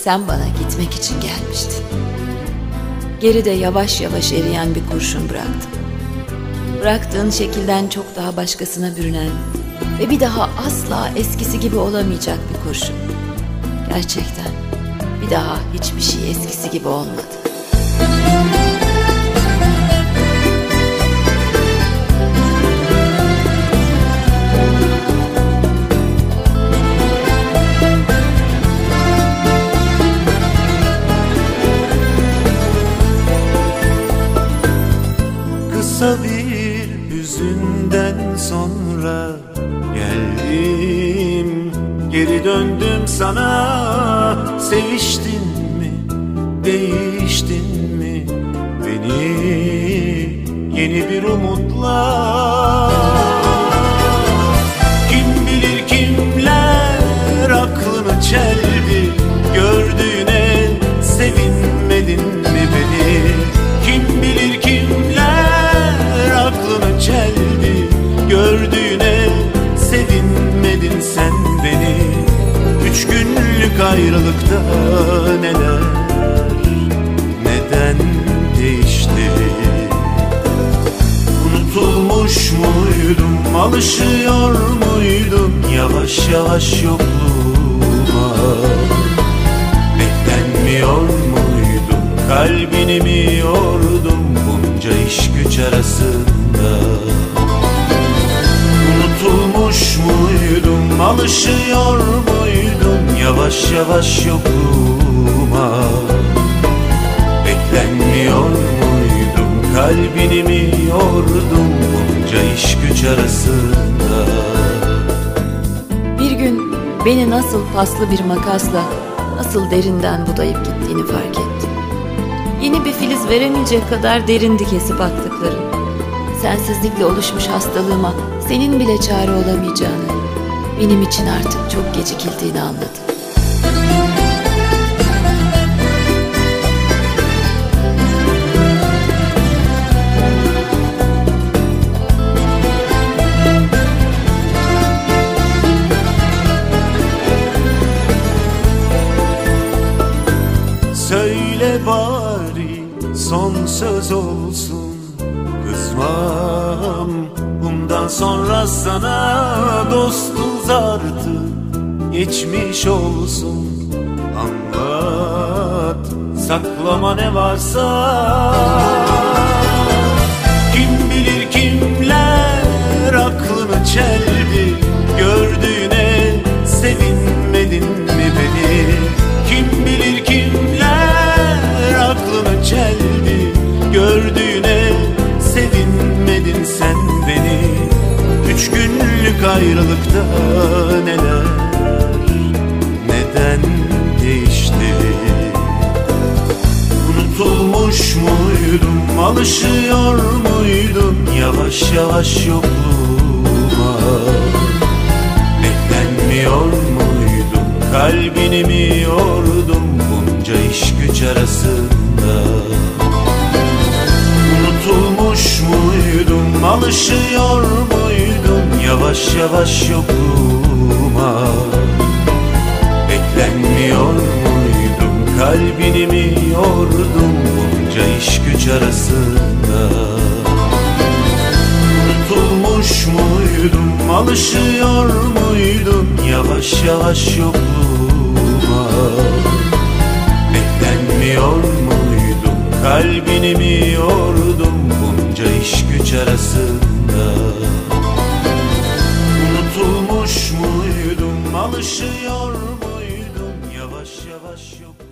Sen bana gitmek için gelmiştin. Geride yavaş yavaş eriyen bir kurşun bıraktım. Bıraktığın şekilden çok daha başkasına bürünen ve bir daha asla eskisi gibi olamayacak bir kurşun. Gerçekten bir daha hiçbir şey eskisi gibi olmadı. Kısa bir hüzünden sonra geldim, geri döndüm sana. Seviştin mi, değiştin mi beni yeni bir umutla? Kim bilir kimler aklını çeldi, gördüğüne sevinmedin mi beni? Kim bilir kimler aklını çeldi, gördüğüne sevinmedin sen beni. 3 günlük ayrılıkta neler, neden değişti? Unutulmuş muydum, alışıyor muydum yavaş yavaş yokluğuma? Beklenmiyor muydum, kalbini mi yordum bunca iş güç arasında? Unutulmuş muydum, alışıyor muydum yavaş yavaş yokluğuma? Beklenmiyor muydum, kalbini mi yordum bunca iş güç arasında? Bir gün beni nasıl paslı bir makasla, nasıl derinden budayıp gittiğini fark ettim. Yeni bir filiz veremeyecek kadar derindi kesip attıklarım. Sensizlikle oluşmuş hastalığıma senin bile çare olamayacağını, benim için artık çok gecikildiğini anladım. Söyle bari son söz olsun, kızmam bundan sonra sana. Dostuz artık, geçmiş olsun. Anlat, saklama ne varsa. Kim bilir kimler aklını çeldi, gördüğüne sevinmedin mi beni? Kim bilir kimler aklını çeldi, gördüğüne sevinmedin sen beni. 3 günlük ayrılıkta neler, neden değişti? Unutulmuş muydum, alışıyor muydum yavaş yavaş yokluğuma? Beklenmiyor muydum, kalbini mi yordum bunca iş güç arasında? Unutulmuş muydum, alışıyor muydum yavaş yavaş yokluğuma? Beklenmiyor muydum, kalbini mi yordum bunca iş güç arasında? Unutulmuş muydum, alışıyor muydum yavaş yavaş yokluğuma? Beklenmiyor muydum, kalbini mi yordum bunca iş güç arasında? Unutulmuş muydum, alışıyor muydum yavaş yavaş yok.